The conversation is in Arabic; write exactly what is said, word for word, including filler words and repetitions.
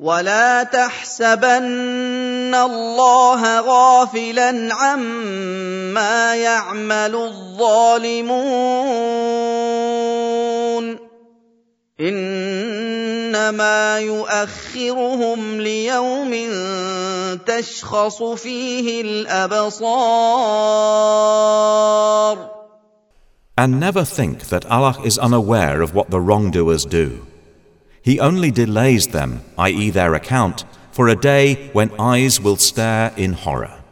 ولا تحسبن الله غافلا عما يعمل الظالمون إنما يؤخرهم ليوم تشخص فيه الأبصار. And never think that Allah is unaware of what the wrongdoers do. He only delays them, that is their account, for a day when eyes will stare in horror.